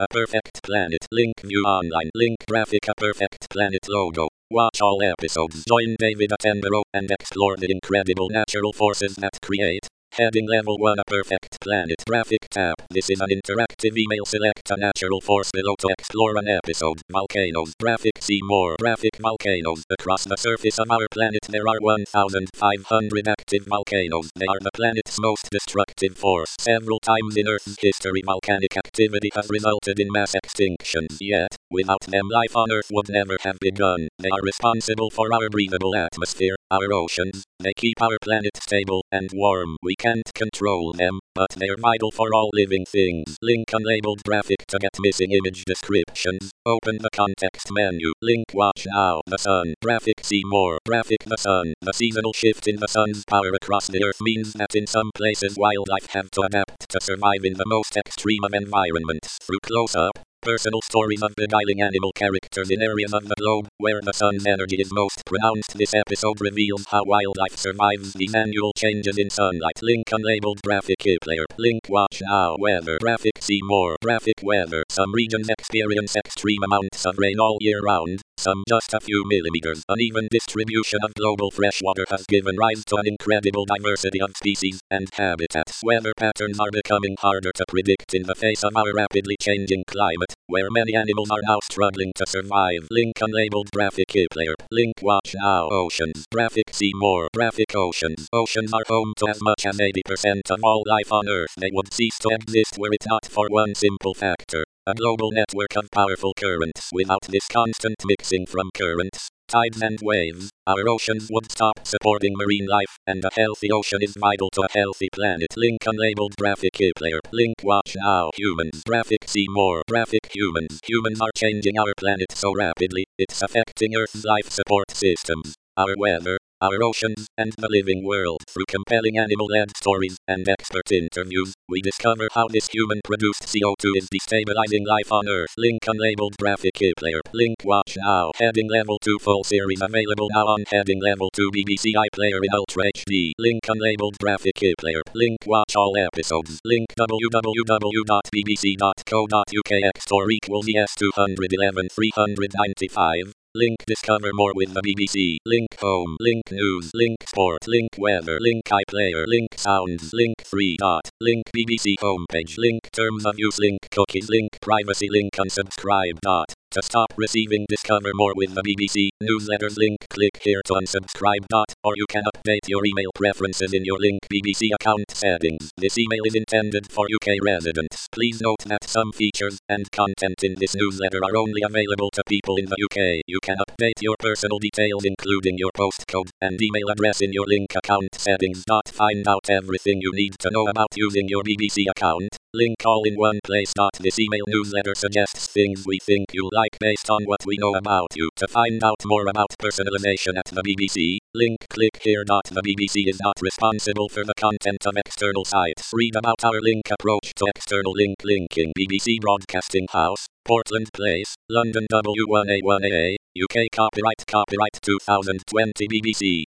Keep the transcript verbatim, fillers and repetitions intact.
A Perfect Planet. Link view online. Link graphic. A Perfect Planet logo. Watch all episodes. Join David Attenborough and explore the incredible natural forces that create. Heading Level one. A Perfect Planet. Graphic tab. This is an interactive email. Select a natural force below to explore an episode. Volcanoes. Graphic. See more. Graphic. Volcanoes. Across the surface of our planet there are one thousand five hundred active volcanoes. They are the planet's most destructive force. Several times in Earth's history volcanic activity has resulted in mass extinctions. Yet, without them life on Earth would never have begun. They are responsible for our breathable atmosphere, our oceans. They keep our planet stable and warm. We can't control them, but they're vital for all living things. Link unlabeled graphic to get missing image descriptions. Open the context menu. Link watch now. The sun. Graphic see more. Graphic the sun. The seasonal shift in the sun's power across the earth means that in some places wildlife have to adapt to survive in the most extreme of environments. Through close-up, personal stories of beguiling animal characters in areas of the globe where the sun's energy is most pronounced. This episode reveals how wildlife survives these annual changes in sunlight. Link unlabeled graphic player. Link watch now. Weather. Graphic see more. Graphic weather. Some regions experience extreme amounts of rain all year round, some just a few millimeters. Uneven distribution of global freshwater has given rise to an incredible diversity of species and habitats. Weather patterns are becoming harder to predict in the face of our rapidly changing climate, where many animals are now struggling to survive. Link unlabeled graphic player. Link watch now. Oceans. Graphic see more. Graphic oceans. Oceans are home to as much as eighty percent of all life on Earth. They would cease to exist were it not for one simple factor: a global network of powerful currents. Without this constant mixing from currents, tides and waves, our oceans would stop supporting marine life, and a healthy ocean is vital to a healthy planet. Link unlabeled graphic player. Link watch now. Humans. Graphic see more. Graphic humans. Humans are changing our planet so rapidly, it's affecting Earth's life support systems, our weather, our oceans, and the living world. Through compelling animal-led stories and expert interviews, we discover how this human-produced C O two is destabilizing life on Earth. Link unlabeled graphic player. Link watch now. Heading Level two full series available now on Heading Level two B B C iPlayer in Ultra H D. Link unlabeled graphic player. Link watch all episodes. Link w w w dot b b c dot co dot u k x store equals E S two eleven three ninety-five. Link discover more with the B B C. Link home. Link news. Link sport. Link weather. Link iPlayer. Link sounds. Link three dot. Link B B C homepage. Link terms of use. Link cookies. Link privacy. Link unsubscribe. Dot. To stop receiving Discover More with the B B C newsletters, link click here to unsubscribe. Dot. Or you can update your email preferences in your Link B B C account settings. This email is intended for U K residents. Please note that some features and content in this newsletter are only available to people in the U K. You can update your personal details including your postcode and email address in your Link account settings. Dot. Find out everything you need to know about using your B B C account. Link all in one place. Dot. This email newsletter suggests things we think you'll like based on what we know about you. To find out more about personalization at the B B C, link click here. Dot. The B B C is not responsible for the content of external sites. Read about our link approach to external link linking. B B C Broadcasting House, Portland Place, London W one A one A A, U K. Copyright Copyright twenty twenty B B C.